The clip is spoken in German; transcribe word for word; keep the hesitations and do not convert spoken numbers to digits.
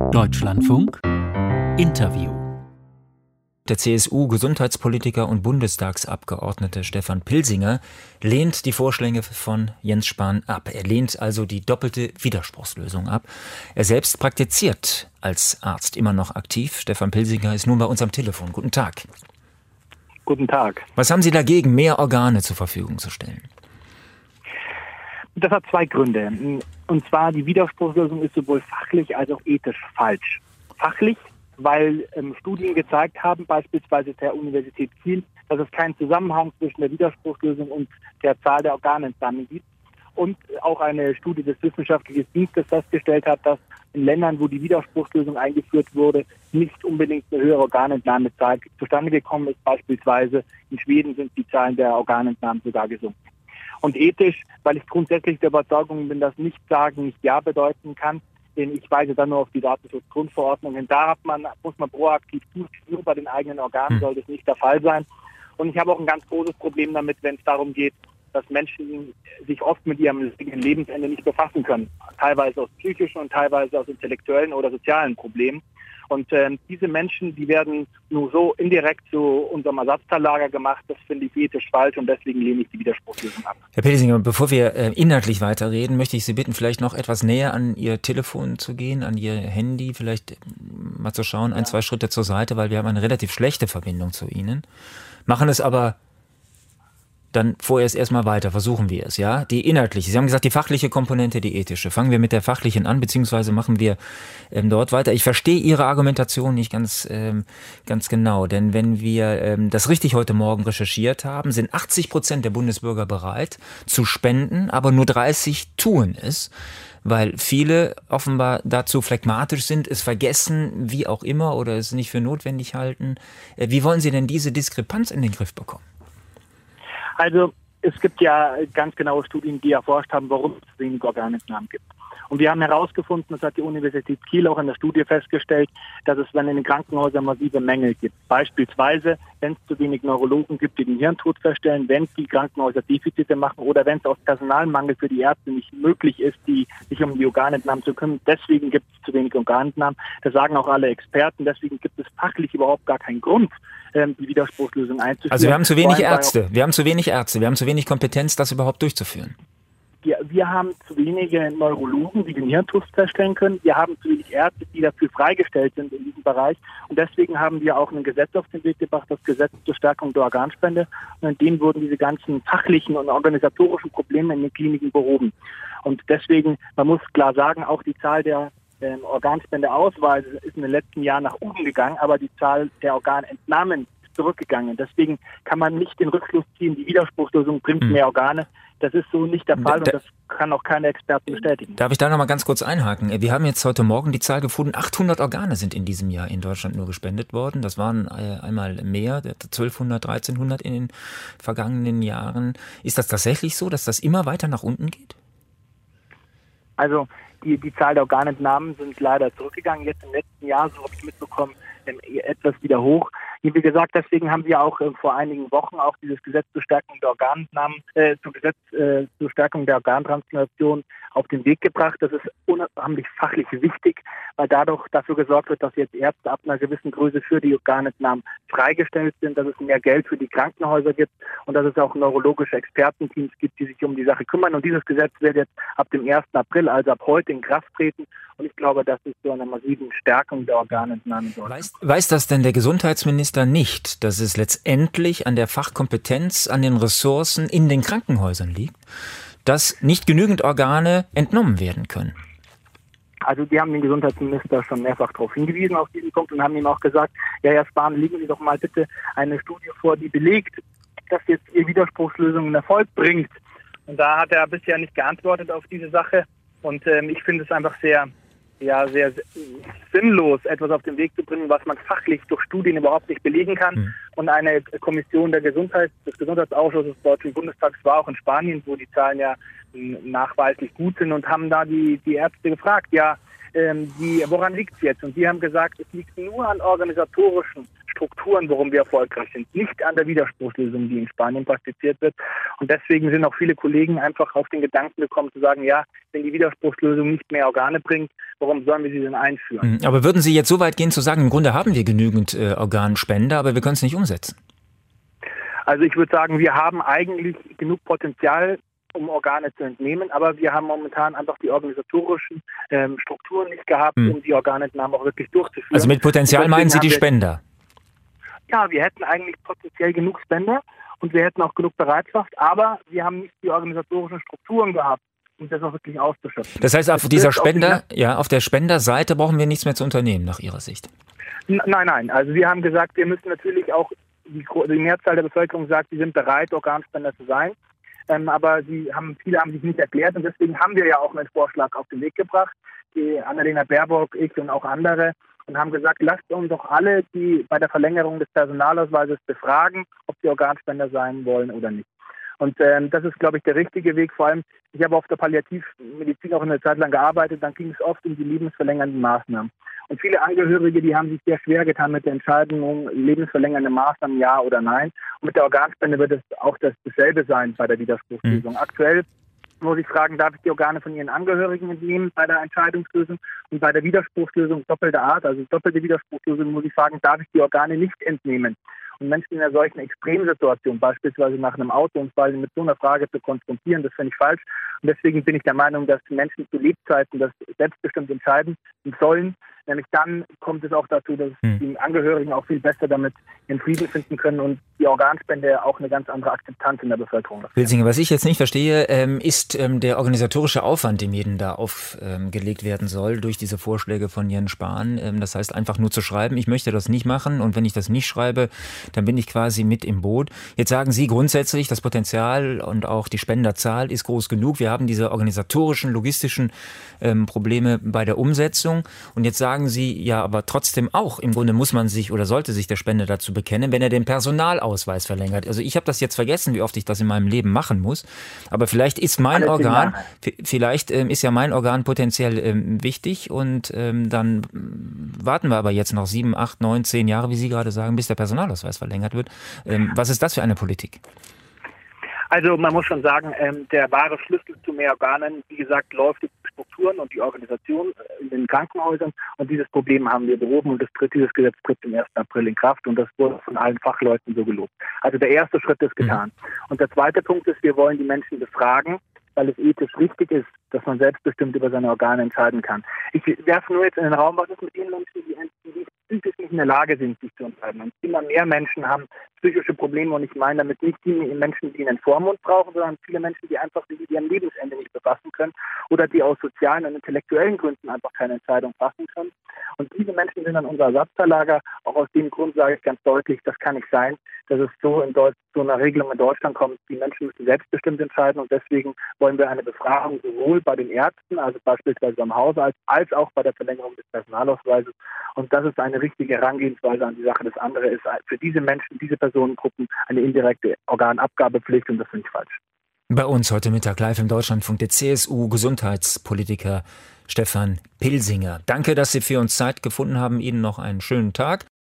Deutschlandfunk Interview. Der C S U-Gesundheitspolitiker und Bundestagsabgeordnete Stefan Pilsinger lehnt die Vorschläge von Jens Spahn ab. Er lehnt also die doppelte Widerspruchslösung ab. Er selbst praktiziert als Arzt immer noch aktiv. Stefan Pilsinger ist nun bei uns am Telefon. Guten Tag. Guten Tag. Was haben Sie dagegen, mehr Organe zur Verfügung zu stellen? Das hat zwei Gründe. Und zwar, die Widerspruchslösung ist sowohl fachlich als auch ethisch falsch. Fachlich, weil ähm, Studien gezeigt haben, beispielsweise der Universität Kiel, dass es keinen Zusammenhang zwischen der Widerspruchslösung und der Zahl der Organentnahmen gibt. Und auch eine Studie des Wissenschaftlichen Dienstes festgestellt hat, dass in Ländern, wo die Widerspruchslösung eingeführt wurde, nicht unbedingt eine höhere Organentnahmezahl zustande gekommen ist. Beispielsweise in Schweden sind die Zahlen der Organentnahmen sogar gesunken. Und ethisch, weil ich grundsätzlich der Überzeugung bin, dass nicht sagen nicht Ja bedeuten kann, denn ich weise dann nur auf die Datenschutzgrundverordnung hin. Da hat man, muss man proaktiv tun, nur bei den eigenen Organen hm. soll das nicht der Fall sein. Und ich habe auch ein ganz großes Problem damit, wenn es darum geht, dass Menschen sich oft mit ihrem Lebensende nicht befassen können. Teilweise aus psychischen und teilweise aus intellektuellen oder sozialen Problemen. Und äh, diese Menschen, die werden nur so indirekt zu unserem Ersatzteillager gemacht. Das finde ich ethisch falsch und deswegen lehne ich die Widerspruchslösung ab. Herr Pilsinger, bevor wir äh, inhaltlich weiterreden, möchte ich Sie bitten, vielleicht noch etwas näher an Ihr Telefon zu gehen, an Ihr Handy, vielleicht mal zu schauen, ein, ja. zwei Schritte zur Seite, weil wir haben eine relativ schlechte Verbindung zu Ihnen. Machen es aber dann vorerst erstmal weiter, versuchen wir es, ja? Die inhaltliche, Sie haben gesagt, die fachliche Komponente, die ethische. Fangen wir mit der fachlichen an, beziehungsweise machen wir ähm, dort weiter. Ich verstehe Ihre Argumentation nicht ganz, ähm, ganz genau, denn wenn wir ähm, das richtig heute Morgen recherchiert haben, sind achtzig Prozent der Bundesbürger bereit zu spenden, aber nur dreißig tun es, weil viele offenbar dazu phlegmatisch sind, es vergessen, wie auch immer, oder es nicht für notwendig halten. Äh, wie wollen Sie denn diese Diskrepanz in den Griff bekommen? Also es gibt ja ganz genaue Studien, die erforscht haben, warum es wenig Organentnahmen gibt. Und wir haben herausgefunden, das hat die Universität Kiel auch in der Studie festgestellt, dass es, wenn in den Krankenhäusern massive Mängel gibt. Beispielsweise, wenn es zu wenig Neurologen gibt, die den Hirntod feststellen, wenn die Krankenhäuser Defizite machen oder wenn es aus Personalmangel für die Ärzte nicht möglich ist, die sich um die Organentnahmen zu kümmern. Deswegen gibt es zu wenig Organentnahmen. Das sagen auch alle Experten. Deswegen gibt es fachlich überhaupt gar keinen Grund, die Widerspruchslösung einzuführen. Also wir haben zu wenig Ärzte, wir haben zu wenig Ärzte, wir haben zu wenig Kompetenz, das überhaupt durchzuführen. Wir, wir haben zu wenige Neurologen, die den Hirntod feststellen können. Wir haben zu wenig Ärzte, die dafür freigestellt sind in diesem Bereich. Und deswegen haben wir auch ein Gesetz auf den Weg gebracht, das Gesetz zur Stärkung der Organspende. Und in dem wurden diese ganzen fachlichen und organisatorischen Probleme in den Kliniken behoben. Und deswegen, man muss klar sagen, auch die Zahl der ähm, Organspendeausweise ist in den letzten Jahren nach oben gegangen, aber die Zahl der Organentnahmen ist zurückgegangen. Deswegen kann man nicht den Rückschluss ziehen, die Widerspruchslösung bringt mehr Organe. Das ist so nicht der Fall und das kann auch keine Experten bestätigen. Darf ich da noch mal ganz kurz einhaken? Wir haben jetzt heute Morgen die Zahl gefunden, achthundert Organe sind in diesem Jahr in Deutschland nur gespendet worden. Das waren einmal mehr, zwölfhundert, dreizehnhundert in den vergangenen Jahren. Ist das tatsächlich so, dass das immer weiter nach unten geht? Also die, die Zahl der Organentnahmen sind leider zurückgegangen. Jetzt im letzten Jahr, so habe ich mitbekommen, etwas wieder hoch. Wie gesagt, deswegen haben wir auch äh, vor einigen Wochen auch dieses Gesetz zur Stärkung der Organentnahmen, äh, zum Gesetz äh, zur Stärkung der Organtransplantation auf den Weg gebracht. Das ist unheimlich fachlich wichtig, weil dadurch dafür gesorgt wird, dass jetzt Ärzte ab einer gewissen Größe für die Organentnahmen freigestellt sind, dass es mehr Geld für die Krankenhäuser gibt und dass es auch neurologische Expertenteams gibt, die sich um die Sache kümmern. Und dieses Gesetz wird jetzt ab dem ersten April, also ab heute, in Kraft treten. Und ich glaube, das ist zu einer massiven Stärkung der Organentnahmen. Weiß, weiß das denn der Gesundheitsminister nicht, dass es letztendlich an der Fachkompetenz, an den Ressourcen in den Krankenhäusern liegt, dass nicht genügend Organe entnommen werden können? Also die haben den Gesundheitsminister schon mehrfach darauf hingewiesen auf diesen Punkt und haben ihm auch gesagt, ja, Herr Spahn, legen Sie doch mal bitte eine Studie vor, die belegt, dass jetzt Ihr Widerspruchslösung einen Erfolg bringt. Und da hat er bisher nicht geantwortet auf diese Sache. Und ähm, ich finde es einfach sehr, ja, sehr sinnlos, etwas auf den Weg zu bringen, was man fachlich durch Studien überhaupt nicht belegen kann. Mhm. Und eine Kommission der Gesundheit, des Gesundheitsausschusses des Deutschen Bundestags war auch in Spanien, wo die Zahlen ja nachweislich gut sind und haben da die, die Ärzte gefragt, ja, ähm, die, woran liegt es jetzt? Und die haben gesagt, es liegt nur an organisatorischen Strukturen, worum wir erfolgreich sind, nicht an der Widerspruchslösung, die in Spanien praktiziert wird. Und deswegen sind auch viele Kollegen einfach auf den Gedanken gekommen zu sagen, ja, wenn die Widerspruchslösung nicht mehr Organe bringt, warum sollen wir sie denn einführen? Aber würden Sie jetzt so weit gehen zu sagen, im Grunde haben wir genügend äh, Organspender, aber wir können es nicht umsetzen? Also ich würde sagen, wir haben eigentlich genug Potenzial, um Organe zu entnehmen, aber wir haben momentan einfach die organisatorischen ähm, Strukturen nicht gehabt, hm. um die Organentnahme auch wirklich durchzuführen. Also mit Potenzial meinen Sie die Spender? Ja, wir hätten eigentlich potenziell genug Spender und wir hätten auch genug Bereitschaft, aber wir haben nicht die organisatorischen Strukturen gehabt, um das auch wirklich auszuschöpfen. Das heißt, auf dieser Spender, ja, auf der Spenderseite brauchen wir nichts mehr zu unternehmen, nach Ihrer Sicht? N- nein, nein. Also wir haben gesagt, wir müssen natürlich auch, die, die Mehrzahl der Bevölkerung sagt, sie sind bereit, Organspender zu sein. Ähm, aber sie haben, viele haben sich nicht erklärt und deswegen haben wir ja auch einen Vorschlag auf den Weg gebracht, die Annalena Baerbock, ich und auch andere, und haben gesagt, lasst uns doch alle, die bei der Verlängerung des Personalausweises befragen, ob sie Organspender sein wollen oder nicht. Und ähm, das ist, glaube ich, der richtige Weg. Vor allem, ich habe auf der Palliativmedizin auch eine Zeit lang gearbeitet, dann ging es oft um die lebensverlängernden Maßnahmen. Und viele Angehörige, die haben sich sehr schwer getan mit der Entscheidung, lebensverlängernde Maßnahmen, ja oder nein. Und mit der Organspende wird es auch das, dasselbe sein bei der Widerspruchslösung. Mhm. Aktuell muss ich fragen, darf ich die Organe von Ihren Angehörigen entnehmen bei der Entscheidungslösung? Und bei der Widerspruchslösung doppelter Art, also doppelte Widerspruchslösung, muss ich fragen, darf ich die Organe nicht entnehmen? Und Menschen in einer solchen Extremsituation, beispielsweise nach einem Autounfall, mit so einer Frage zu konfrontieren, das finde ich falsch. Und deswegen bin ich der Meinung, dass Menschen zu Lebzeiten das selbstbestimmt entscheiden sollen. Nämlich dann kommt es auch dazu, dass hm. die Angehörigen auch viel besser damit ihren Frieden finden können und die Organspende auch eine ganz andere Akzeptanz in der Bevölkerung hat. Pilsinger, was ich jetzt nicht verstehe, ähm, ist ähm, der organisatorische Aufwand, dem jeden da aufgelegt ähm, werden soll durch diese Vorschläge von Jens Spahn. Ähm, das heißt einfach nur zu schreiben, ich möchte das nicht machen und wenn ich das nicht schreibe, dann bin ich quasi mit im Boot. Jetzt sagen Sie grundsätzlich, das Potenzial und auch die Spenderzahl ist groß genug. Wir haben diese organisatorischen, logistischen ähm, Probleme bei der Umsetzung und jetzt sagen Sie, ja, aber trotzdem auch, im Grunde muss man sich oder sollte sich der Spender dazu bekennen, wenn er den Personalausweis verlängert. Also ich habe das jetzt vergessen, wie oft ich das in meinem Leben machen muss, aber vielleicht ist mein Alles Organ, vielleicht ähm, ist ja mein Organ potenziell ähm, wichtig und ähm, dann warten wir aber jetzt noch sieben, acht, neun, zehn Jahre, wie Sie gerade sagen, bis der Personalausweis verlängert wird. Ähm, was ist das für eine Politik? Also man muss schon sagen, ähm, der wahre Schlüssel zu mehr Organen, wie gesagt, läuft die Strukturen und die Organisation in den Krankenhäusern und dieses Problem haben wir behoben und das tritt, dieses Gesetz tritt zum ersten April in Kraft und das wurde von allen Fachleuten so gelobt. Also der erste Schritt ist getan. Mhm. Und der zweite Punkt ist, wir wollen die Menschen befragen, weil es ethisch richtig ist, dass man selbstbestimmt über seine Organe entscheiden kann. Ich werfe nur jetzt in den Raum, was ist mit den Menschen, die, die psychisch nicht in der Lage sind, sich zu entscheiden. Und immer mehr Menschen haben psychische Probleme und ich meine damit nicht die Menschen, die einen Vormund brauchen, sondern viele Menschen, die einfach sich mit ihrem Lebensende nicht befassen können oder die aus sozialen und intellektuellen Gründen einfach keine Entscheidung fassen können. Und diese Menschen sind dann unser Ersatzverlager. Auch aus dem Grund sage ich ganz deutlich, das kann nicht sein, dass es so in Deutsch, so einer Regelung in Deutschland kommt. Die Menschen müssen selbstbestimmt entscheiden und deswegen wollen wir eine Befragung sowohl bei den Ärzten, also beispielsweise beim Hausarzt, als auch bei der Verlängerung des Personalausweises. Und das ist eine richtige Herangehensweise an die Sache. Das andere ist für diese Menschen, diese Personengruppen eine indirekte Organabgabepflicht und das finde ich falsch. Bei uns heute Mittag live im Deutschlandfunk der C S U-Gesundheitspolitiker Stefan Pilsinger. Danke, dass Sie für uns Zeit gefunden haben. Ihnen noch einen schönen Tag.